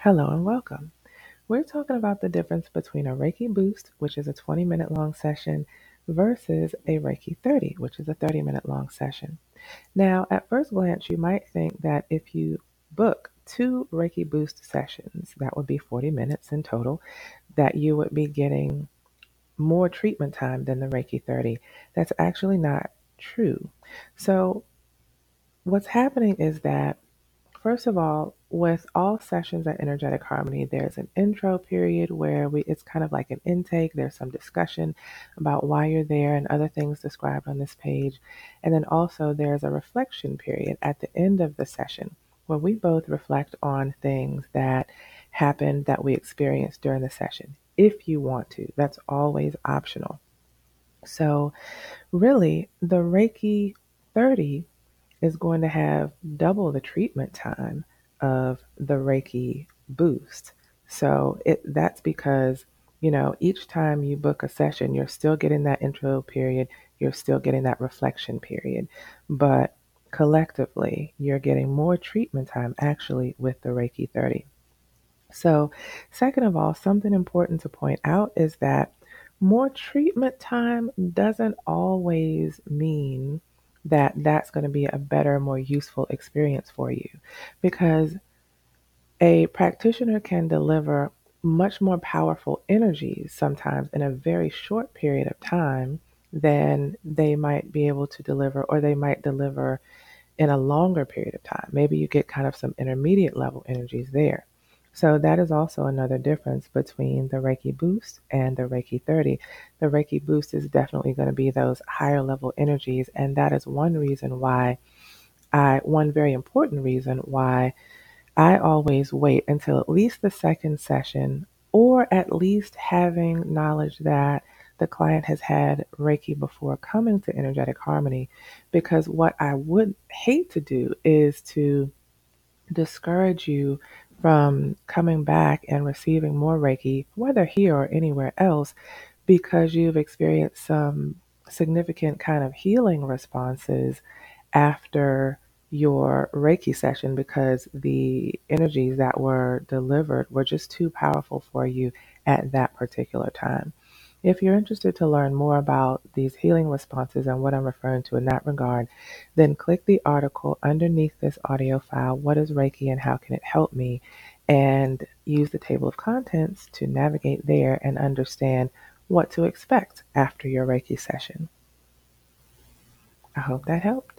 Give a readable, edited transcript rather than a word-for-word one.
Hello and welcome. We're talking about the difference between a Reiki Boost, which is a 20-minute long session, versus a Reiki 30, which is a 30-minute long session. Now, at first glance, you might think that if you book two Reiki Boost sessions, that would be 40 minutes in total, that you would be getting more treatment time than the Reiki 30. That's actually not true. So, what's happening is that first of all, with all sessions at Energetic Harmony, there's an intro period where it's kind of like an intake. There's some discussion about why you're there and other things described on this page. And then also there's a reflection period at the end of the session where we both reflect on things that happened that we experienced during the session. If you want to, that's always optional. So really, the Reiki 30 is going to have double the treatment time of the Reiki Boost. So that's because, each time you book a session, you're still getting that intro period, you're still getting that reflection period, but collectively, you're getting more treatment time actually with the Reiki 30. So, second of all, something important to point out is that more treatment time doesn't always mean that that's going to be a better, more useful experience for you because a practitioner can deliver much more powerful energies sometimes in a very short period of time than they might be able to deliver, or they might deliver in a longer period of time. Maybe you get kind of some intermediate level energies there. So that is also another difference between the Reiki Boost and the Reiki 30. The Reiki Boost is definitely going to be those higher level energies, and that is one very important reason why I always wait until at least the second session, or at least having knowledge that the client has had Reiki before coming to Energetic Harmony, because what I would hate to do is to discourage you from coming back and receiving more Reiki, whether here or anywhere else, because you've experienced some significant kind of healing responses after your Reiki session because the energies that were delivered were just too powerful for you at that particular time. If you're interested to learn more about these healing responses and what I'm referring to in that regard, then click the article underneath this audio file, What is Reiki and How Can It Help Me? And use the table of contents to navigate there and understand what to expect after your Reiki session. I hope that helped.